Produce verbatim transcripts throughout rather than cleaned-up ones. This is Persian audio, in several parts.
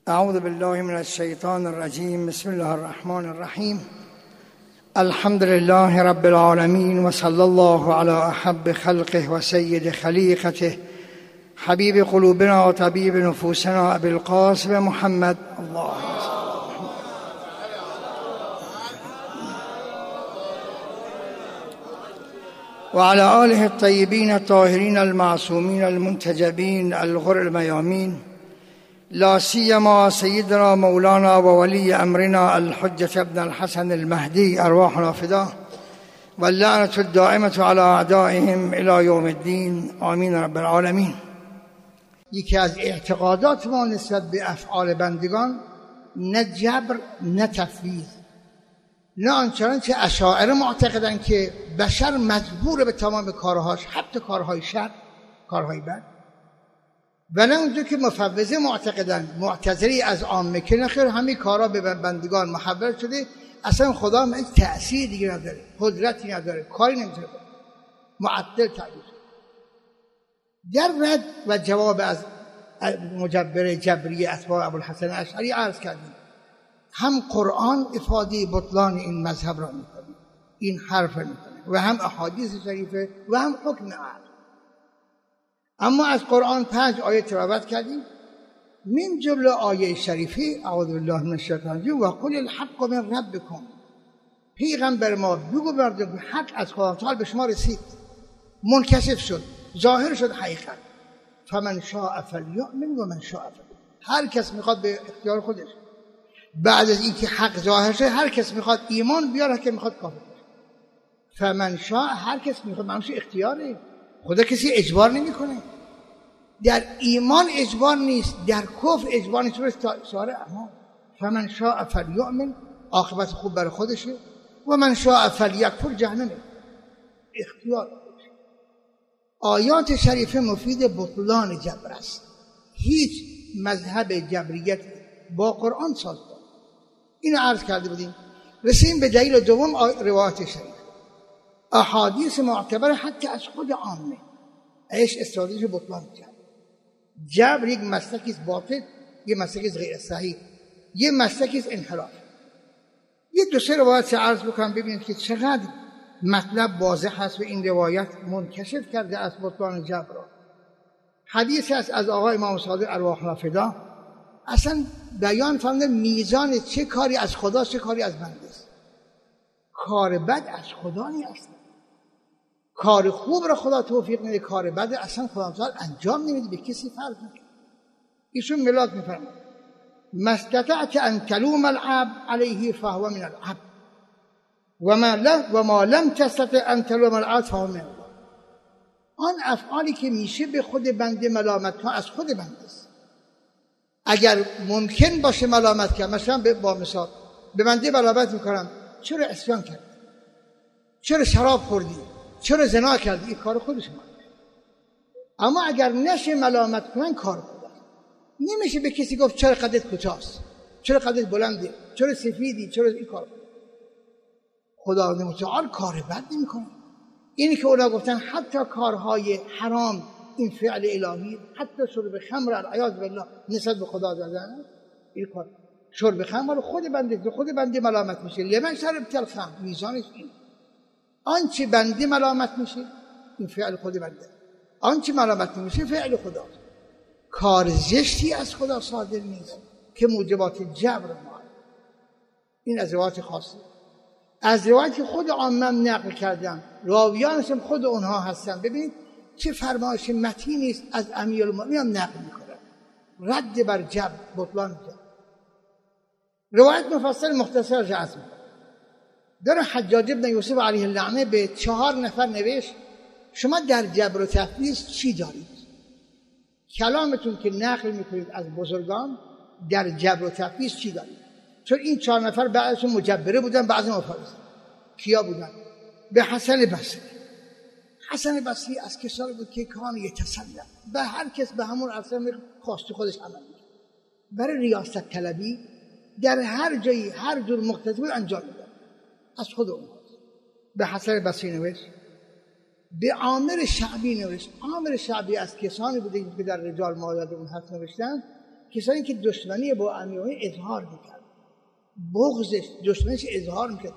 اعوذ بالله من الشیطان الرجیم. بسم الله الرحمن الرحیم. الحمد لله رب العالمین و صلی الله علی احب خلقه و سید خلیقته حبیب قلوبنا و طبیب نفوسنا ابی القاسم محمد. الله وعلى آله الطيبين الطاهرين المعصومين المنتجبين الغر الميامين، لا سيما سيدنا مولانا وولي أمرنا الحجة ابن الحسن المهدي أرواحنا فداه، واللعنة الدائمة على أعدائهم إلى يوم الدين آمين رب العالمين. یکی از اعتقادات ما نسبت به افعال بندگان نه جبر نه تفویض، نه آنچنان که اشاعره معتقدند که بشر مجبور به تمام کارهاش، حتی کارهای شر، کارهای بد، و نه اونجور که مفوضه معتقدند، معتزلی از عامه که نخیر همه کارها به بندگان محول شده، اصلا خدا هم هیچ تأثیر دیگه نداره، قدرتی نداره، کاری نمیتونه کنه، معطل تعبیر. در رد و جواب از مجبر جبری اتباع ابوالحسن اشعری عرض کردیم هم قرآن افاده بطلان این مذهب را میکنه، این حرف میکنه، و هم احادیث شریفه و هم حکم عقل. اما از قرآن پنج آیه تلاوت کردیم، من جمله آیه شریفه اعوذ بالله من الشیطان الرجیم و قل الحق من ربکم، پیغمبر ما بگو مردم حق از خدا تعالی به شما رسید، منکشف شد، ظاهر شد حقیقت. فمن شاء فلیؤمن و من شاء فلیکفر. هر کس میخواد به اختیار خودش، بعد از اینکه حق ظاهر شد هر کس میخواد ایمان بیاره، که میخواد کافر بشه. فمن شاء، هر کس میخواد، معنیش اختیاره، خدا کسی اجبار نمیکنه. در ایمان اجبار نیست، در کفر اجبار نیست، تا ساره اما فمن شاء فلیؤمن، عاقبت خوب برای خودشه، و من شاء فلیکفر، جهنمه، اختیار. آیات شریفه مفید بطلان جبر است. هیچ مذهب جبریت با قرآن ساز داره. اینو عرض کرده بودیم. رسیم به دلیل دوم، روایات شریف، احادیث معتبر حتی از خود عامه. ایش استراتژی بطلان جبر. جبر یک مسلکی است باطل، یک مسلکی است غیر صحیح، یک مسلکی است انحراف. یک دو سه روایت عرض بکنم ببینید که چقدر مطلب واضح هست و این روایت منکشف کرده از بطلان جبر را. حدیث است از آقای امام صادق ارواحنا فدا، اصلا بیان فرموده میزان چه کاری از خدا چه کاری از بنده است. کار بد از خدا نیست، کار خوب را خدا توفیق میده، کار بد اصلا خدا تعالی انجام نمیده، به کسی فرض نکنه. ایشون ملاک میفرماید مستطعت ان تلوم العبد علیه فهو من العبد و ما لم و ما لم تستطع ان تلوم العبد فهو من الله. آن افعالی که میشه به خود بنده ملامت ها از خود بنده است. اگر ممکن باشه ملامت کنم، مثلا با مثال به بنده ملامت میکنم چرا عصیان کردی، چرا شراب خوردی، چرا زنا کردی، این کار خودش ما. اما اگر نشه ملامت کنن کار خدا. نمیشه به کسی گفت چرا قدت کوتاست، چرا قدت بلنده، چرا سفیدی، چرا این کار خدا. خدا متعال کار بد نمیکنه. اینی که اونا گفتن حتی کارهای حرام این فعل الهی، حتی شرب خمر العیاذ بالله نسبت به خدا دادن، این کار شرب خمر خود بنده خود بنده ملامت میشه. لمن شربت الخمر، میزانش این. آنچه بنده ملامت میشه این فعل خود بنده، آنچه ملامت میشه فعل خدا. کار زشتی از خدا صادر نیست که موجبات جبر ما. این از روایت خاصه. از روایت خود عامم نقل کردم، راویانش هم خود اونها هستن. ببینید چه فرمایش متینی است از امیرالمومنین هم نقل میکنه، رد بر جبر، بطلان جبر. روایت مفصل مختصر جعز میکنه. در حجاج ابن یوسف علیه اللعنه به چهار نفر نوشت شما در جبر و تفویض چی دارید؟ کلامتون که نقل میکنید از بزرگان در جبر و تفویض چی دارید؟ چون این چهار نفر بعضشون مجبره بودن، بعضی مفوض. کیا بودن؟ به حسن بصری. حسن بصری از کسانی بود که کان یتسلم، به هر کس به همون اصلا خواست خودش عمل می‌کرد. برای ریاست طلبی در هر جایی هر جور مقتضی انجام می‌داد. از خود اون به حسن بصری نوشت، به عامر شعبی نوشت. عامر شعبی از کسانی بوده که در رجال مایاد اون حرف نوشتن کسانی که دشمنی با امیرالمومنین اظهار میکرد، بغضش دشمنش اظهار میکرد.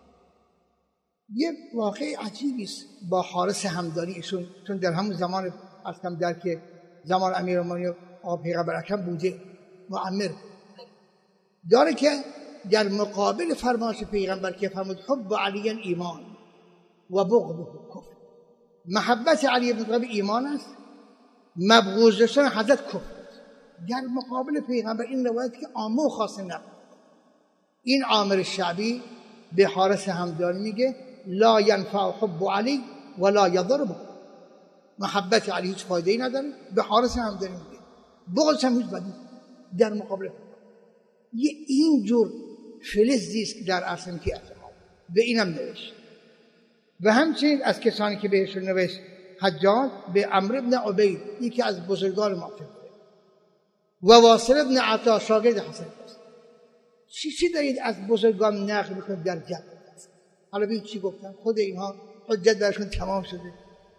یه واقع عجیبی است با حارث همدانی ایشون، چون در همون زمان اصلا در که زمان امیرالمومنین آقا پیغمبر اکرم بوده معمر داره که در مقابل فرمایش پیغمبر که فرمود حب علی ایمان و بغضه کفر، محبت علی بن ابی طالب ایمان است، مبغوض داشتن حضرت کفر. در مقابل پیغمبر این روایت که عامه و خاصه نبود. این عامر شعبی به حارث همدانی میگه لا ینفع حب علی ولا یضر، محبت علی هیچ فایده ای نداره. به حارث همدانی میگه بغض هم هیچ بدی در مقابل. یه اینجور فلزی است که در اصل که اعتقاد به اینم نوشت. و همچنین از کسانی که بهشون نوشت حجاج به عمرو بن عبید، یکی از بزرگان معتبر، و واصل بن عطا شاگرد حسن است. چی چی دارید از بزرگان نقل میکنید در جبر؟ حالا ببین چی گفتن، خود اینها حجت برشون تمام شده.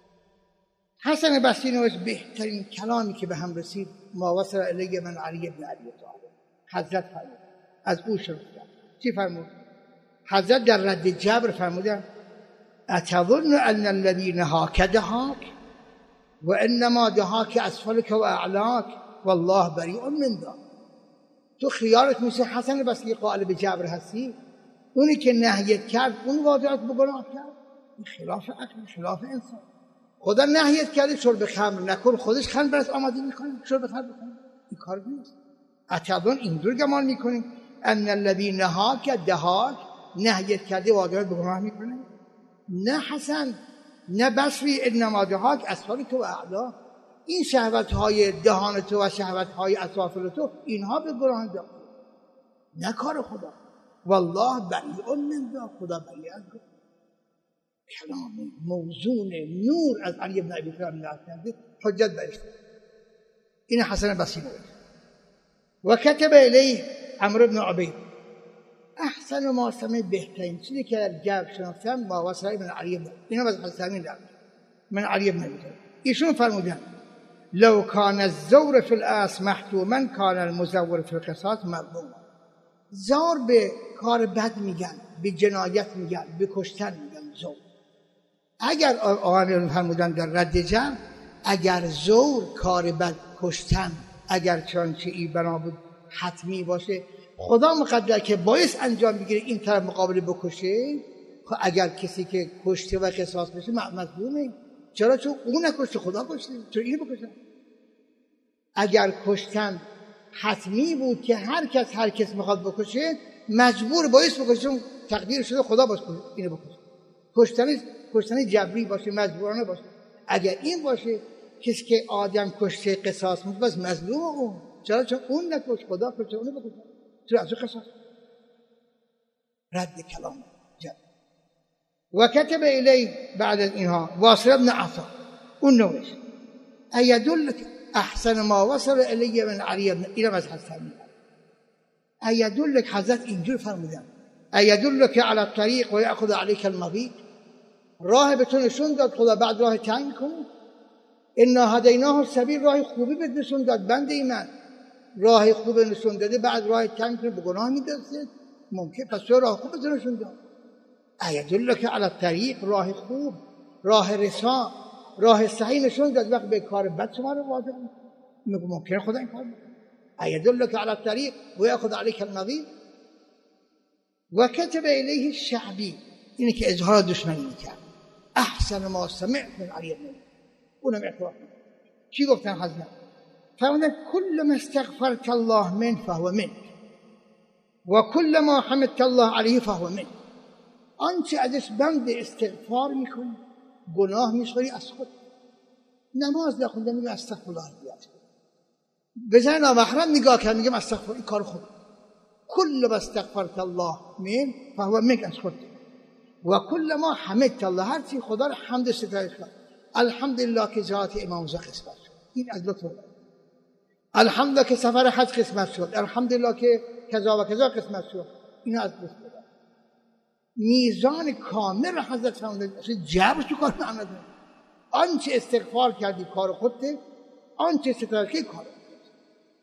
حسن بصری نوشت بهترین کلامی که به هم رسید ما وصل الیه من علی بن ابی طالب، حضرت فرمود از او شروع کرد. چی فرمود؟ حضرت در رد جبر فرمودن اتظن ان الذي نهاك دهاك و انما دهاك اسفلك و اعلاك والله بریء من ذاک. تو خیالت میشه حسن بصری قائل به جبر هستی، اونی که نهیت کرد اون واجبت به گناه کرد. این خلاف عقل، خلاف انسان. خدا نهیت کرده شرب خمر نکن، خودش خمر برات آماده میکنه شرب خمر بکن، این کار نیست. اتظن اینجور گمان میکنیم ان الذي نهاك دهاك، نهیت کرده واجبت به گناه میکنه. نه حسن نه بصری انما دهاک اسفل تو و اعلا، این شهوت های دهان تو و شهوت های اسافل تو اینها به گناه داخل، نه کار خدا. والله بریء من ذاک، خدا بریء از گناه. کلام موزون نور از علی بن ابی طالب نقل کرده، حجت برش. این حسن بصری بود. و کتب الیه عمرو بن عبید احسن ما سمع، بهترین چیزی که در جبر شناختم ما وصل من علی بن، اینا از حسن در من علی بن ابی طالب. ایشون فرمودن لو کان الزور فی الاصل محتوما کان المزور فی القصاص مذموما. زور به کار بد میگن، به جنایت میگن، به کشتن میگن زور. اگر آقایان فرمودن در رد جبر اگر زور کار بد کشتن اگر چنانچه ای بنا بود حتمی باشه، خدا مقدر که باعث انجام بگیره این طرف مقابل بکشه، خب اگر کسی که کشته و قصاص بشه مظلومه. چرا؟ چون اون نکشته، خدا کشته، چرا اینو بکشن؟ اگر کشتن حتمی بود که هر کس هر کس میخواد بکشه مجبور باعث بکشه، چون تقدیر شده خدا باشه اینو بکشه. کشتن کشتن جبری باشه، مجبورانه باشه. اگر این باشه کسی که آدم کشته قصاص میکنه بس مظلوم اون. چرا؟ چون اون نکش، خدا کشته، اونو بکشه. چرا از قصاص؟ رد کلام جبر. و کتب الی بعد از اینها واصل بن عطا اون نوشت ایدلک احسن ما وصل الی من علی بن، اینم از حسن. ایدلک حضرت اینجور فرمودن ایدلک علی الطریق و یأخذ علیک المضیق، راه به تو نشون داد خدا بعد راه تنگ کنی. انا هدیناه السبیل، راه خوبی به نشون داد بنده ایمان، راه خوب نشون داده بعد راه تنگ کنی به گناه می‌دازه ممکن، پس تو راه خوب به نشون داد. ایدلک علی الطریق، راه خوب، راه رسا، راه صحیح نشون داد، وقت به کار بد شما رو وادار میکنه ممکن خدا این کار میکنه. ایدلک علی الطریق و یأخذ علیک النظیر. و کتب الیه الشعبی، اینی که اظهار دشمنی میکرد احسن ما سمعت من علی بن، اونم اعتراف میکنه. چی گفتن حضرت؟ فرمودن کل ما استغفرت الله من فهو منک و کل ما حمدت الله علیه فهو منک. آنچه ازش بند استغفار میکنی گناه میشوری از خود. نماز نخونده میگم استغفر الله بیاد، به جای نامحرم نگاه کرد میگم استغفر، این کار خود. کل ما استغفرت الله من فهو منک، از خود. و کل ما حمدت الله، هر چی خدا رو حمد ستایش کرد. الحمدلله که ذات امام رضا قسمت شد، این از لطف الله. الحمدلله که سفر حج قسمت شد، الحمدلله که کذا و کذا قسمت شد، این از لطف الله. میزان کامل حضرت فرمودن جبر تو کار نداره. آنچه استغفار کردی کار خودته، آنچه ستایش کردی کار خودته.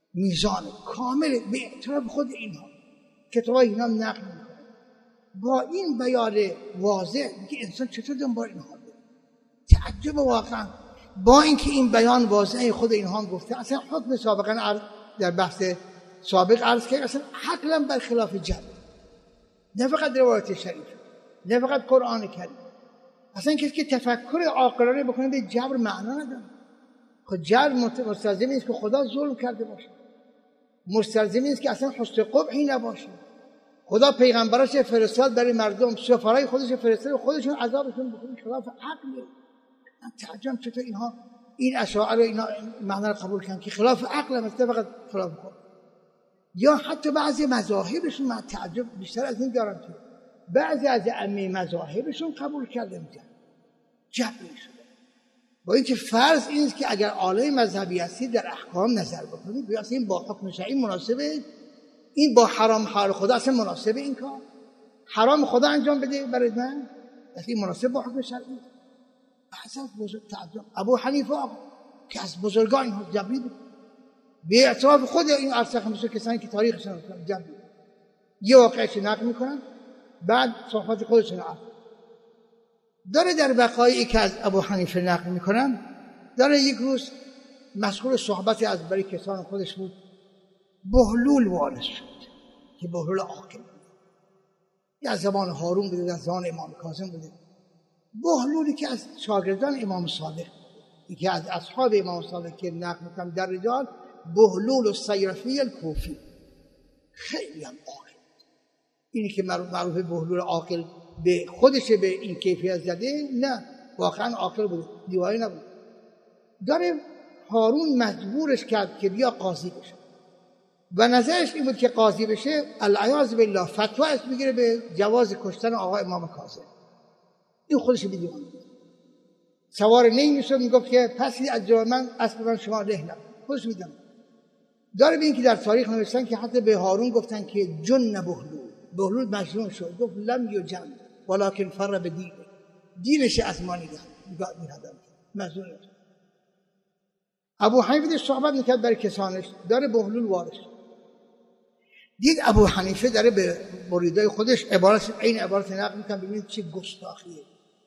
میزان کامل به اعتراف خود اینها کتابای اینا نقل میکنه. با این بیان واضح که انسان چطور دنبال اینها بره. تعجب واقعا با اینکه این بیان واضح خود اینها گفته، اصلا حکم سابقا در بحث سابق عرض کرد اصلا حقلا برخلاف جبر، نه فقط روایت شریف، نه فقط قرآن کریم، اصلا کسی که تفکر عاقلانه بکنه به جبر معنا نداره. خود جبر مستلزم نیست که خدا ظلم کرده باشه، مستلزم نیست که اصلا حسن قبحی نباشه. خدا پیغمبراش فرستاد برای مردم، سفرای خودش فرستاد خودشون عذابشون بکنه، خلاف عقله. من تعجب چطور اینها این اشاعره رو اینا معنا رو قبول کردن که خلاف عقل هم است، فقط خلاف قول. یا حتی بعضی مذاهبشون من تعجب بیشتر از این دارم که بعضی از ائمه مذاهبشون قبول کرده میگن جبری شده. با اینکه فرض این است که اگر عالم مذهبی هستی در احکام نظر بکنید بیا این با حکم شرعی مناسبه، این با حرام حال خدا اصلا مناسبه، این کار حرام خدا انجام بده برای من اصلا مناسب با حکم شرعی. اصلا بزرگ تعجب ابو حنیفه که از بزرگان این جبری بود، به اعتراف خود این ارسخ مثل کسانی که تاریخشون جبری یه واقعش نقل میکنن بعد صحبت خودشون عرض داره. در وقایعی که از ابو حنیفه نقل میکنن داره یک روز مشغول صحبت از برای کسان خودش بود، بهلول وارد شد که بهلول عاقل بود، یا از زمان هارون بوده، از زمان امام کاظم بوده. بهلولی که از شاگردان امام صادق، یکی از اصحاب امام صادق که نقل میکنم در رجال، بهلول الصیرفی الکوفی، خیلی هم عاقل. اینی که معروف بهلول عاقل به خودش به این کیفیت زده، نه واقعا عاقل بود، دیوانه نبود. داره هارون مجبورش کرد که بیا قاضی بشه و نظرش این بود که قاضی بشه العیاذ بالله فتوا اسم میگیره به جواز کشتن آقا امام کاظم. این خودش به دیوانه بود، سوار نی میشد میگفت که پسی از جای من اسب من شما له نکن، خودش میدم. داره به این که در تاریخ نوشتن که حتی به هارون گفتن که جن بهلول، بهلول مجنون شد، گفت لم یجن ولکن فر به دینه، دینش اسمانی ده میهدم مجنون شد. ابو حنیفه صحبت میکرد برای کسانش، داره بهلول وارد شد، دید ابو حنیفه داره به مریدای خودش عبارت این عبارت نقل میکنه، ببینید چه گستاخیه.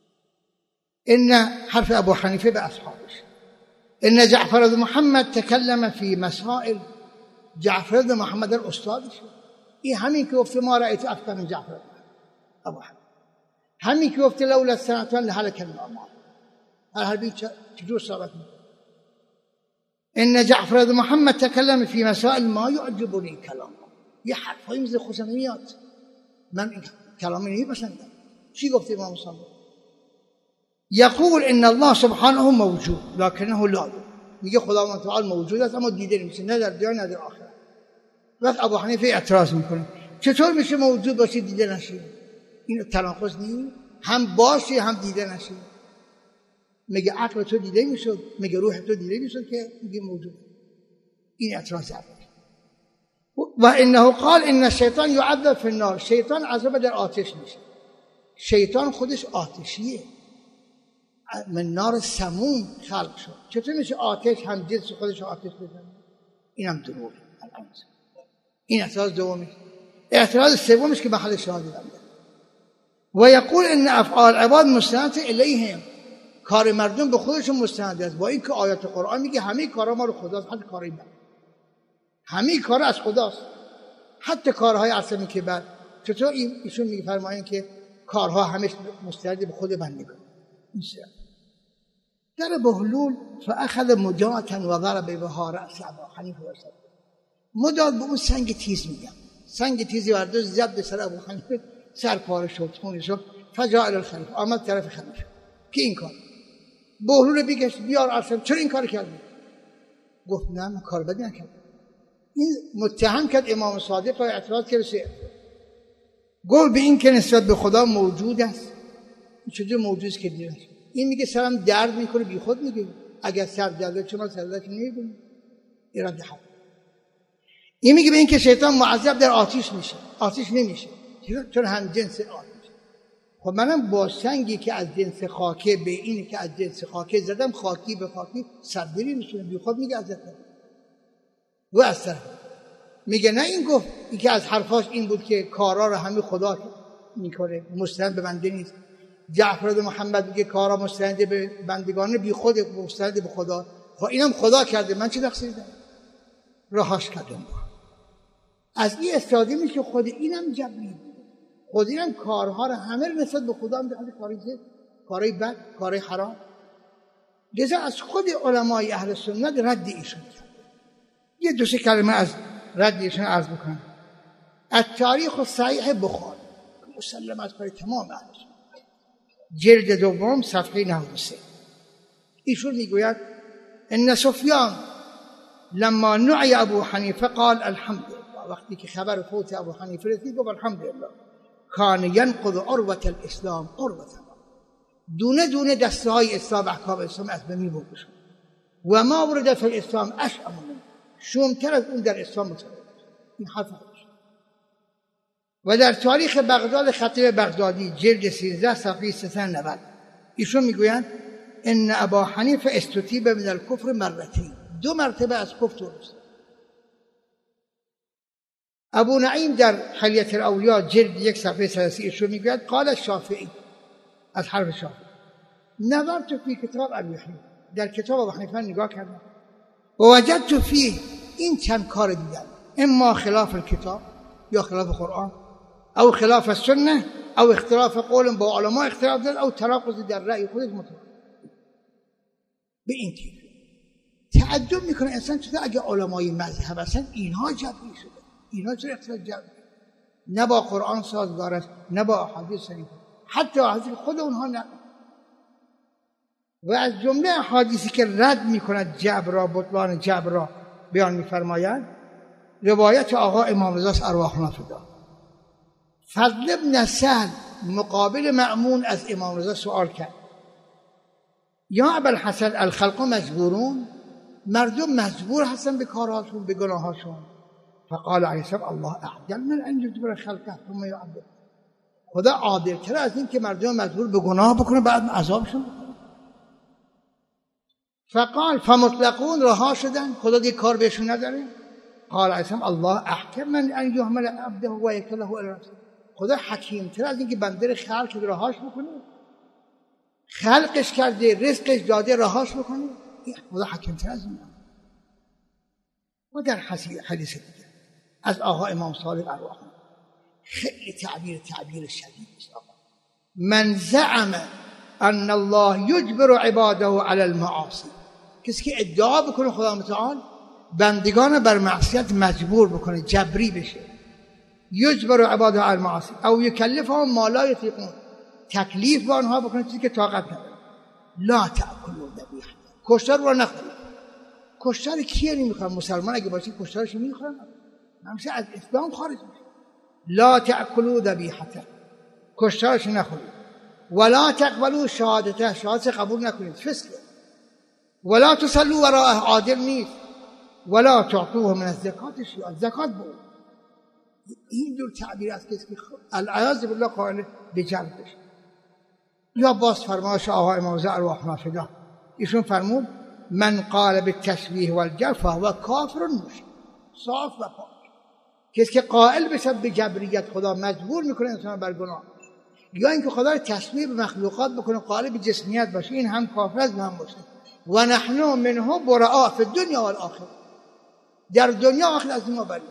ان حرف ابو حنیفه به اصحابش، ان جعفر بن محمد تکلم فی مسائل، جعفر بن محمد در استادش، این همین که گفته ما رأیت افکار من جعفر ابو حنیفه، همین که گفته لولا السنتان لهلك النعمان، هر هر بی چجور صحبت میکنه. ان جعفر بن محمد تکلم فی مسائل ما یعجبنی کلام، یه حرفایی مثل خوشم میاد، من این کلامی نمیپسندم. چی گفته امام صادق؟ یقول ان الله سبحانه موجود لکنه لا، میگه خداوند تعالی موجود است اما دیده نمیشه، نه در دنیا نه در آخرت. وقت ابو حنیفه اعتراض میکنه چطور میشه موجود باشه دیده نشه؟ این تناقض نیست، هم باشه هم دیده نشه. میگه عقل تو دیده میشد، میگه روح تو دیده میشد که میگه موجود. این اعتراض کرد. و انه قال ان الشیطان يعذب في النار، شیطان عذاب در آتش میشه. شیطان خودش آتشیه، من نار سموم خلق شد. چطور میشه آتش هم جنس خودش آتش بزنه؟ اینم دروغه. این اعتراض دومی. اعتراض سومش که محل شاهد دارم. و یقول ان افعال عباد مستند الیهم، کار مردم به خودشون مستند است، با اینکه آیات قرآن میگه همه کارا ما رو خداست، حتی کارای من، همه کارا از خداست، حتی کارهای اصلا که بعد چطور این ایشون میگه فرمایند که کارها همش مستند به خود بندگان. میشه در بهلول فاخذ مجاتا و ضرب بها رأس ابو حنیفه وسط، مجاد به اون سنگ تیز میگم، سنگ تیزی برداشت زد به سر ابو حنیفه، سر پاره شد، خون شد. فجاء الى الخلیفه، آمد طرف خلیفه که این کار بهلول بگشت بیار ارسل، چرا این کار کردی؟ گفت نه من کار بدی نکردم. این متهم کرد امام صادق و اعتراض کرد. گفت به این که نسبت به خدا موجود است، چجور موجود است که دیده نشد؟ این میگه سرم درد میکنه، بی خود میگه اگر سر درد چون سر درد نمیگه اراده حق. این میگه به این که شیطان معذب در آتش میشه، آتش نمیشه چون هم جنس آتش. خب منم با سنگی که از جنس خاکه به اینی که از جنس خاکه زدم، خاکی به خاکی سردری میشه، بی خود میگه ازت. و از طرف میگه نه این گفت، این که از حرفاش این بود که کارا رو همه خدا میکنه، مستند به بنده نیست. جعفر محمد میگه کارا مستند به بندگان بی خود، مستند به خدا. خب اینم خدا کرده، من چه تقصیری دارم؟ رهاش کردم. از این استفاده میشه خود اینم جبری، خود اینم کارها رو همه رو نسبت به خدا میده، کاری زد، کاری بد، کاری حرام. لذا از خود علمای اهل سنت رد ایشون کرد. یه دو سه کلمه از رد ایشون عرض بکنم. التاریخ الصحیح بخاری مسلم از کار تمام اهل سنت، جلد دوم صفحه نود و سه. ایشون میگوید ان سفیان لما نعی ابو حنیفه قال الحمدلله، وقتی که خبر فوت ابو حنیفه رسید گفت الحمدلله. کان ینقض عروة الاسلام عروة، دونه دونه دسته های اسلام، احکام اسلام از بین می‌بردشون. و ما ورد فی الاسلام اشأم منه، شومتر از اون در اسلام متولد. این حرف خودش. و در تاریخ بغداد خطیب بغدادی جلد سیزده صفحه سیصد و نود ایشون میگویند ان ابا حنیفه استتیب من الکفر مرتين، دو مرتبه از کفر درست. ابو نعیم در حلیة الاولیاء جلد یک صفحه ثلاثین ایشون میگوید قال الشافعی، از حرف شافعی، نظرت فی کتاب ابی حنیفه، در کتاب ابو حنیفه نگاه کردم و وجدت فیه، این چند کار دیدم، اما خلاف الکتاب یا خلاف قرآن، او خلاف السنه، او اختلاف قول با علما اختلاف داد، او تناقض در رأی خودش متوجه. به این تیر تعجب میکنه انسان چطور اگه علمای مذهب هستن اینها جبری شده، اینها چرا اختلاف جبری، نه با قرآن سازگار است نه با احادیث شریفه، حتی احادیث خود اونها نه. و از جمله احادیثی که رد میکند جبر را، بطلان جبر را بیان میفرمایند، روایت آقا امام رضا ارواحنا فدا. فضل بن سهل مقابل مأمون از امام رضا سوال کرد یا ابوالحسن الخلق مجبورون، مردم مجبور هستن به کارهاشون، به گناهاشون. فقال علیه السلام الله اعدل من ان یجبر خلقه ثم یعذب، خدا عادل‌تر از این که مردم مجبور به گناه بکنه بعد عذابشون بکنه. فقال فمطلقون رها شدن، خدا دیگه کار بهشون نداره. قال علیه السلام الله احکم من ان یحمل عبده و یکله الی نفسه، خدا حکیم‌تر از این که بنده رو خلق کرده رهاش بکنه، خلقش کرده رزقش داده رهاش بکنه، خدا حکیم‌تر از این. و در حدیث دیگه از آقا امام صادق ارواحنا خیلی تعبیر تعبیر شدید است. من زعم ان الله یجبر عباده علی المعاصی، کسی که ادعا بکنه خدا متعال بندگان بر معصیت مجبور بکنه، جبری بشه، یجبر عباده علی المعاصی او یکلفهم ما لا یطیقون، تکلیف به آنها بکنه چیزی که طاقت نداره. لا تأکلوا ذبیحه، کشتار رو نخورید. کشتار کیه نمیخوان؟ مسلمان اگه باشه کشتارش نمیخوان، همشه از اسلام خارج میشه. لا تأکلوا ذبیحه، کشتارش نخورید. ولا تقبلوا شهادته، شهادت قبول نکنید، فسقه. ولا تصلوا وراءه، عادل نیست. ولا تعطوه من الزکات شیئا، زکات بود. این دور تعبیر است که العیاذ بالله قائل به جبر بشه. یا باز فرمایش آقا امام رضا ارواحنا فدا، ایشون فرمود من قال بالتشبیه والجبر فهو کافر مشرک، صاف و پاک. کسی که قائل بشه به جبریت، خدا مجبور میکنه انسان بر گناه، یا اینکه خدا رو تشبیه به مخلوقات بکنه، قائل به جسمیت باشه، این هم کافر است هم مشرک. و نحن منه براء فی الدنیا والآخره، در دنیا و آخرت از ما بری.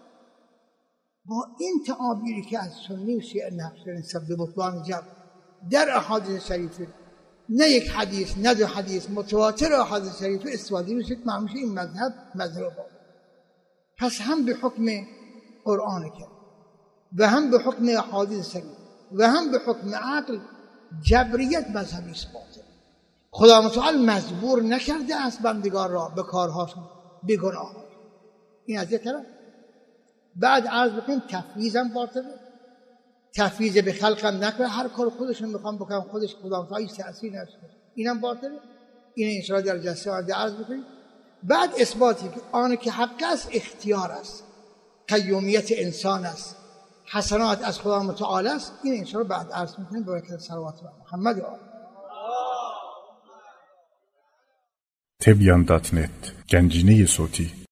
با این تعابیری که از سنی و شیعه نقل شده سبب بطلان جبر در احادیث شریفه، نه یک حدیث نه دو حدیث، متواتر احادیث شریفه استفاده میشه، معلوم میشه این مذهب مذهب باطل. پس هم به حکم قرآن کرد و هم به حکم احادیث شریفه و هم به حکم عقل، جبریت مذهبی است باطل. خدا متعال مجبور نکرده است بندگان را به کارهاشون، به گناهاشون. این از یک طرف. بعد عرض بکنیم تفویض هم باطله، تفویض به خلق هم نکنه، هر کار خودشون میخوام بکنم، خودش خدا متعال هیچ تأثیر نداره، اینم باطله. این ان شاء الله در جلسه آینده عرض بکنیم. بعد اثباتی که آن که حق است اختیار است، قیومیت انسان است، حسنات از خدا متعال است، این ان شاء الله بعد عرض میکنیم. برکت صلوات بر محمد و آل. تبیان دات نت، گنجینه صوتی.